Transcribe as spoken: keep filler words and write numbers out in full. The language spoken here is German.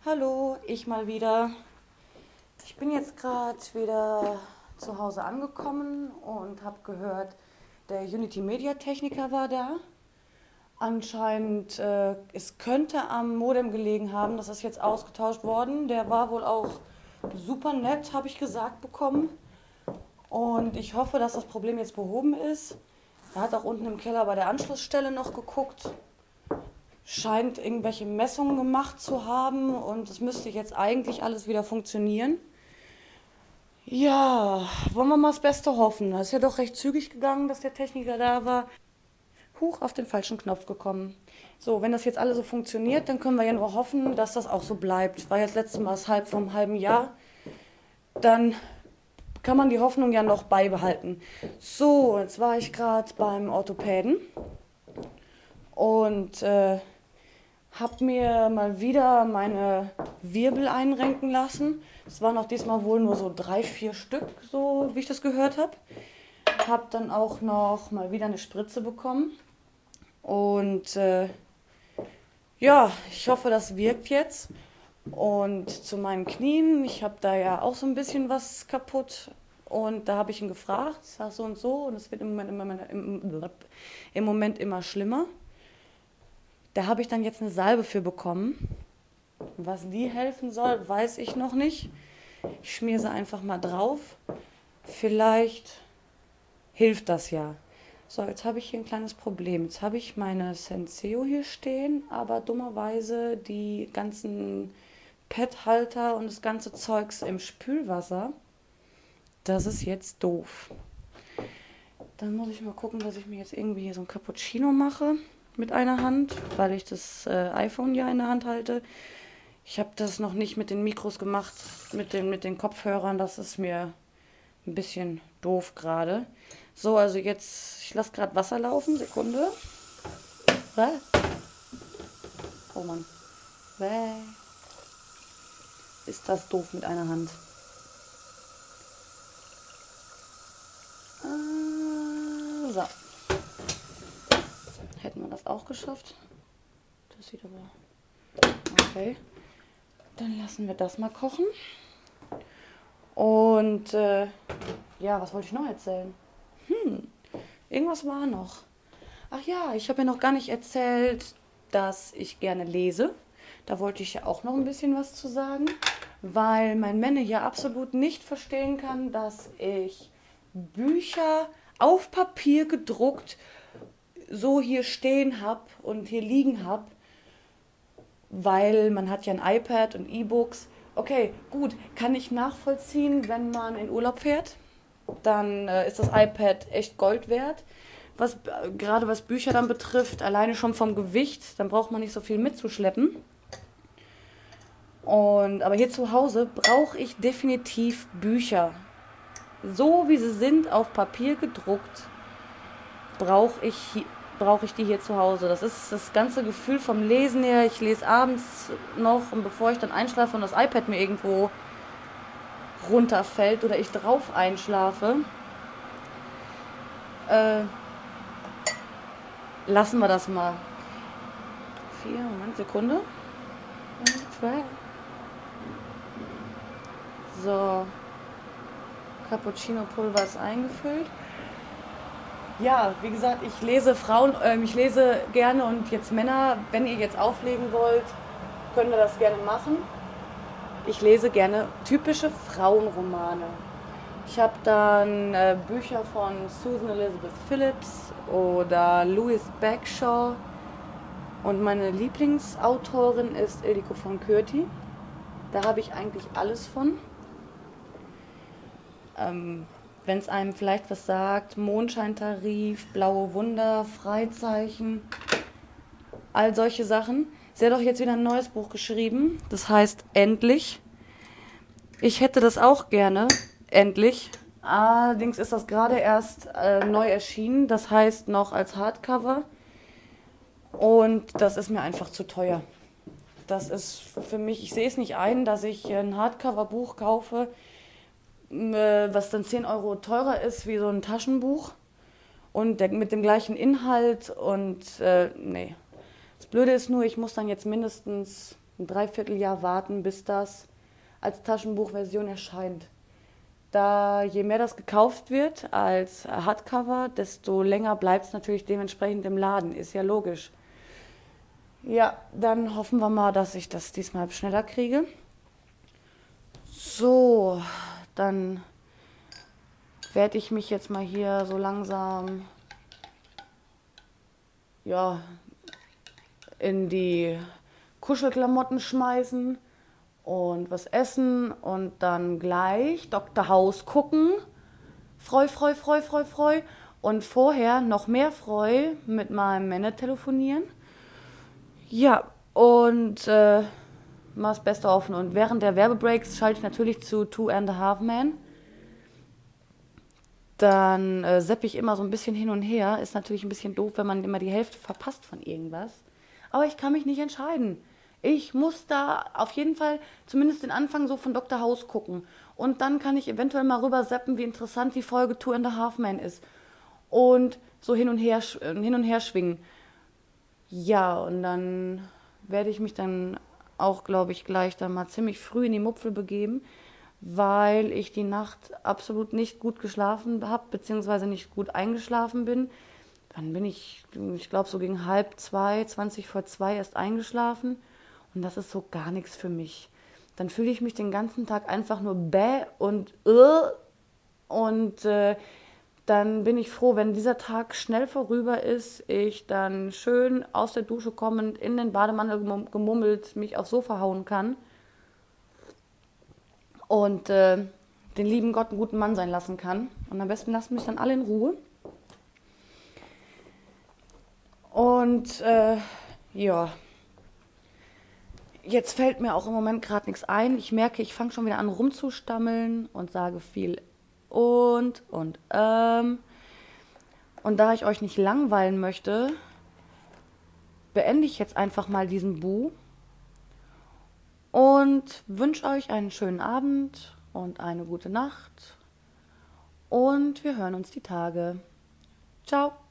Hallo, ich mal wieder. Ich bin jetzt gerade wieder zu Hause angekommen und habe gehört, der Unity Media Techniker war da. Anscheinend, äh, es könnte am Modem gelegen haben, das ist jetzt ausgetauscht worden. Der war wohl auch super nett, habe ich gesagt bekommen. Und ich hoffe, dass das Problem jetzt behoben ist. Er hat auch unten im Keller bei der Anschlussstelle noch geguckt. Scheint irgendwelche Messungen gemacht zu haben und es müsste jetzt eigentlich alles wieder funktionieren. Ja, wollen wir mal das Beste hoffen. Das ist ja doch recht zügig gegangen, dass der Techniker da war. Huch, auf den falschen Knopf gekommen. So, wenn das jetzt alles so funktioniert, dann können wir ja nur hoffen, dass das auch so bleibt. War jetzt letztes Mal das halb vom halben Jahr. Dann kann man die Hoffnung ja noch beibehalten. So, jetzt war ich gerade beim Orthopäden und äh, habe mir mal wieder meine Wirbel einrenken lassen. Es waren auch diesmal wohl nur so drei, vier Stück, so wie ich das gehört habe. Habe dann auch noch mal wieder eine Spritze bekommen. Und äh, ja, ich hoffe, das wirkt jetzt. Und zu meinen Knien, ich habe da ja auch so ein bisschen was kaputt. Und da habe ich ihn gefragt, sag so und so. Und es wird im Moment immer, im, im Moment immer schlimmer. Da habe ich dann jetzt eine Salbe für bekommen. Was die helfen soll, weiß ich noch nicht. Ich schmier sie einfach mal drauf. Vielleicht hilft das ja. So, jetzt habe ich hier ein kleines Problem. Jetzt habe ich meine Senseo hier stehen, aber dummerweise die ganzen Pet-Halter und das ganze Zeugs im Spülwasser. Das ist jetzt doof. Dann muss ich mal gucken, dass ich mir jetzt irgendwie hier so ein Cappuccino mache mit einer Hand, weil ich das äh, iPhone ja in der Hand halte. Ich habe das noch nicht mit den Mikros gemacht, mit den, mit den Kopfhörern. Das ist mir ein bisschen doof gerade. So, also jetzt, ich lasse gerade Wasser laufen. Sekunde. Was? Oh Mann. Bäh. Ist das doof mit einer Hand. Ah, so. Hätten wir das auch geschafft. Das sieht aber... Okay. Dann lassen wir das mal kochen. Und äh, ja, was wollte ich noch erzählen? Hm, irgendwas war noch. Ach ja, ich habe ja noch gar nicht erzählt, dass ich gerne lese. Da wollte ich ja auch noch ein bisschen was zu sagen, weil mein Männer ja absolut nicht verstehen kann, dass ich Bücher auf Papier gedruckt so hier stehen habe und hier liegen habe, weil man hat ja ein iPad und E-Books. Okay, gut, kann ich nachvollziehen, wenn man in Urlaub fährt, dann äh, ist das iPad echt Gold wert. Was, äh, gerade was Bücher dann betrifft, alleine schon vom Gewicht, dann braucht man nicht so viel mitzuschleppen. Und, aber hier zu Hause brauche ich definitiv Bücher. So wie sie sind, auf Papier gedruckt, brauche ich, brauche ich die hier zu Hause. Das ist das ganze Gefühl vom Lesen her. Ich lese abends noch und bevor ich dann einschlafe und das iPad mir irgendwo runterfällt oder ich drauf einschlafe, äh, lassen wir das mal. Vier, Moment, Sekunde. Zwei. So, Cappuccino-Pulver ist eingefüllt. Ja, wie gesagt, ich lese Frauen, äh, ich lese gerne und jetzt Männer, wenn ihr jetzt auflegen wollt, könnt ihr das gerne machen. Ich lese gerne typische Frauenromane. Ich habe dann äh, Bücher von Susan Elizabeth Phillips oder Louise Bagshaw und meine Lieblingsautorin ist Ildiko von Kürti. Da habe ich eigentlich alles von. Ähm, Wenn es einem vielleicht was sagt, Mondscheintarif, Blaue Wunder, Freizeichen, all solche Sachen. Sie hat auch jetzt wieder ein neues Buch geschrieben, das heißt Endlich. Ich hätte das auch gerne, endlich. Allerdings ist das gerade erst äh, neu erschienen, das heißt noch als Hardcover. Und das ist mir einfach zu teuer. Das ist für mich, ich sehe es nicht ein, dass ich ein Hardcover-Buch kaufe, was dann zehn Euro teurer ist wie so ein Taschenbuch und der, mit dem gleichen Inhalt und äh, nee. Das Blöde ist nur, ich muss dann jetzt mindestens ein Dreivierteljahr warten, bis das als Taschenbuchversion erscheint. Da je mehr das gekauft wird als Hardcover, desto länger bleibt es natürlich dementsprechend im Laden. Ist ja logisch. Ja, dann hoffen wir mal, dass ich das diesmal schneller kriege. So, dann werde ich mich jetzt mal hier so langsam ja, in die Kuschelklamotten schmeißen und was essen und dann gleich Doktor House gucken. Freu, freu, freu, freu, freu. Und vorher noch mehr Freu mit meinem Männer telefonieren. Ja, und äh, mal das Beste offen. Und während der Werbebreaks schalte ich natürlich zu Two and a Half Men. Dann äh, seppe ich immer so ein bisschen hin und her. Ist natürlich ein bisschen doof, wenn man immer die Hälfte verpasst von irgendwas. Aber ich kann mich nicht entscheiden. Ich muss da auf jeden Fall zumindest den Anfang so von Doktor House gucken. Und dann kann ich eventuell mal rüber seppen, wie interessant die Folge Two and a Half Men ist. Und so hin und her, hin und her schwingen. Ja, und dann werde ich mich dann auch, glaube ich, gleich dann mal ziemlich früh in die Mupfel begeben, weil ich die Nacht absolut nicht gut geschlafen habe, beziehungsweise nicht gut eingeschlafen bin. Dann bin ich, ich glaube, so gegen halb zwei, zwanzig vor zwei erst eingeschlafen. Und das ist so gar nichts für mich. Dann fühle ich mich den ganzen Tag einfach nur bäh und uh, und äh, dann bin ich froh, wenn dieser Tag schnell vorüber ist, ich dann schön aus der Dusche kommend, in den Bademantel gemummelt, mich aufs Sofa hauen kann und äh, den lieben Gott einen guten Mann sein lassen kann. Und am besten lassen mich dann alle in Ruhe. Und äh, ja, jetzt fällt mir auch im Moment gerade nichts ein. Ich merke, ich fange schon wieder an rumzustammeln und sage viel und und ähm. Und da ich euch nicht langweilen möchte, beende ich jetzt einfach mal diesen Bu und wünsche euch einen schönen Abend und eine gute Nacht. Und wir hören uns die Tage. Ciao.